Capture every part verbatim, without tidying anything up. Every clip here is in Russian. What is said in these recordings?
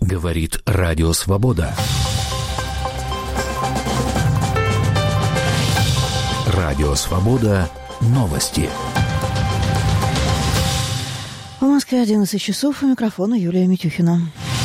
Говорит Радио Свобода. Радио Свобода. Новости. В Москве одиннадцать часов, у микрофона Юлия Митюхина.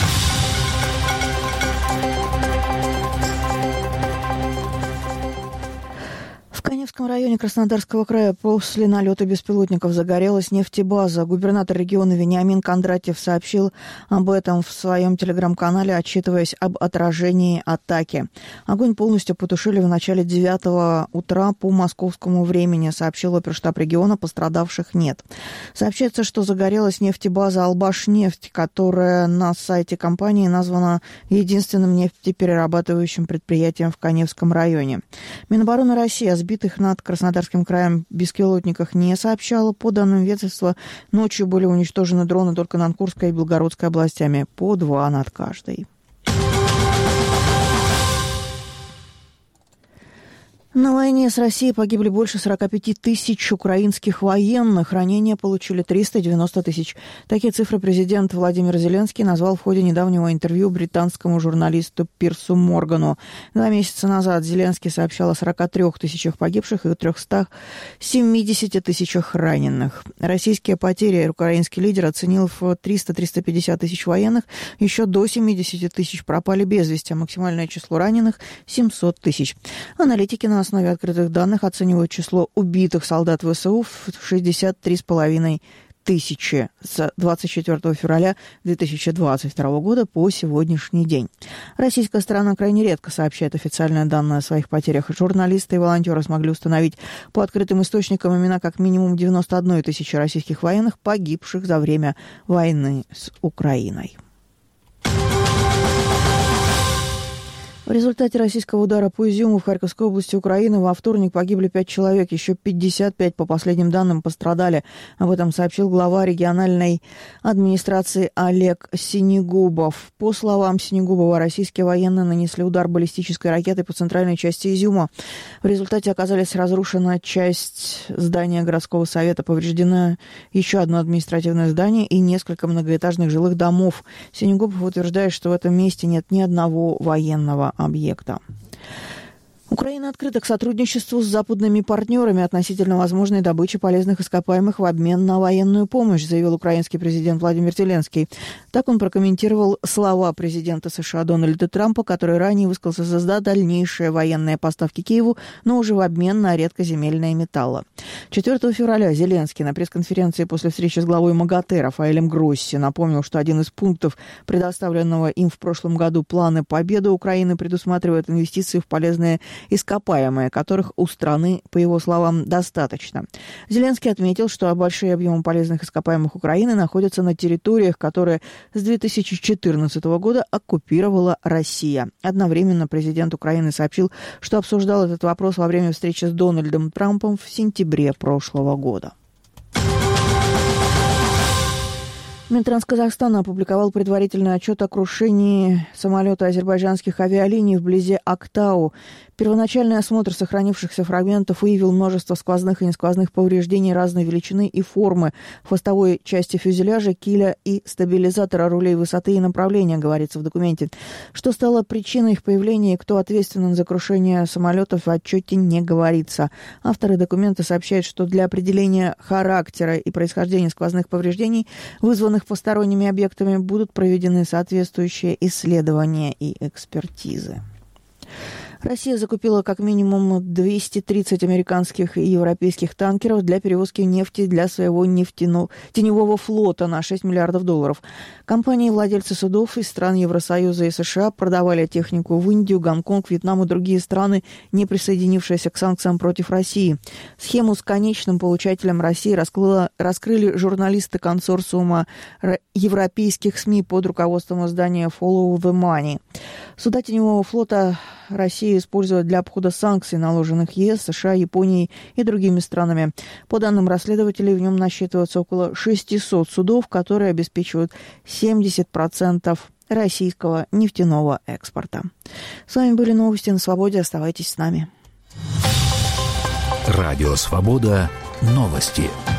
В Каневском районе Краснодарского края после налета беспилотников загорелась нефтебаза. Губернатор региона Вениамин Кондратьев сообщил об этом в своем телеграм-канале, отчитываясь об отражении атаки. Огонь полностью потушили в начале девятого утра по московскому времени, сообщил оперштаб региона, пострадавших нет. Сообщается, что загорелась нефтебаза «Албашнефть», которая на сайте компании названа единственным нефтеперерабатывающим предприятием в Каневском районе. Минобороны России о сбитых над Краснодарским краем беспилотниках не сообщала. По данным ведомства, ночью были уничтожены дроны только над Курской и Белгородской областями, по два над каждой. На войне с Россией погибли больше сорок пять тысяч украинских военных. Ранения получили триста девяносто тысяч. Такие цифры президент Владимир Зеленский назвал в ходе недавнего интервью британскому журналисту Пирсу Моргану. Два месяца назад Зеленский сообщал о сорока трёх тысячах погибших и трёхстах семидесяти тысячах раненых. Российские потери украинский лидер оценил в триста - триста пятьдесят тысяч военных. Еще до семидесяти тысяч пропали без вести, а максимальное число раненых – семьсот тысяч. Аналитики на На основе открытых данных оценивают число убитых солдат ВСУ в шестьдесят три с половиной тысячи с двадцать четвёртого февраля две тысячи двадцать второго года по сегодняшний день. Российская сторона крайне редко сообщает официальные данные о своих потерях. Журналисты и волонтеры смогли установить по открытым источникам имена как минимум девяносто одной тысячи российских военных, погибших за время войны с Украиной. В результате российского удара по Изюму в Харьковской области Украины во вторник погибли пять человек, еще пятьдесят пять, по последним данным, пострадали. Об этом сообщил глава региональной администрации Олег Синегубов. По словам Синегубова, российские военные нанесли удар баллистической ракетой по центральной части Изюма. В результате оказалась разрушена часть здания городского совета, повреждено еще одно административное здание и несколько многоэтажных жилых домов. Синегубов утверждает, что в этом месте нет ни одного военного объекта. Украина открыта к сотрудничеству с западными партнерами относительно возможной добычи полезных ископаемых в обмен на военную помощь, заявил украинский президент Владимир Зеленский. Так он прокомментировал слова президента США Дональда Трампа, который ранее высказался за дальнейшие военные поставки Киеву, но уже в обмен на редкоземельные металлы. четвёртого февраля Зеленский на пресс-конференции после встречи с главой МАГАТЭ Рафаэлем Гросси напомнил, что один из пунктов предоставленного им в прошлом году плана победы Украины предусматривает инвестиции в полезные ископаемые, которых у страны, по его словам, достаточно. Зеленский отметил, что большие объемы полезных ископаемых Украины находятся на территориях, которые с две тысячи четырнадцатого года оккупировала Россия. Одновременно президент Украины сообщил, что обсуждал этот вопрос во время встречи с Дональдом Трампом в сентябре прошлого года. Минтранс Казахстана опубликовал предварительный отчет о крушении самолета азербайджанских авиалиний вблизи Актау. Первоначальный осмотр сохранившихся фрагментов выявил множество сквозных и несквозных повреждений разной величины и формы в хвостовой части фюзеляжа, киля и стабилизатора рулей высоты и направления, говорится в документе. Что стало причиной их появления и кто ответственен за крушение самолетов, в отчете не говорится. Авторы документа сообщают, что для определения характера и происхождения сквозных повреждений, вызванных посторонними объектами, будут проведены соответствующие исследования и экспертизы. Россия закупила как минимум двести тридцать американских и европейских танкеров для перевозки нефти для своего нефтяного теневого флота на шесть миллиардов долларов. Компании и владельцы судов из стран Евросоюза и США продавали технику в Индию, Гонконг, Вьетнам и другие страны, не присоединившиеся к санкциям против России. Схему с конечным получателем России раскрыла, раскрыли журналисты консорциума европейских СМИ под руководством издания Follow the Money. Суда теневого флота Россия использует для обхода санкций, наложенных ЕС, США, Японией и другими странами. По данным расследователей, в нем насчитывается около шестисот судов, которые обеспечивают семьдесят процентов российского нефтяного экспорта. С вами были новости на Свободе. Оставайтесь с нами. Радио Свобода. Новости.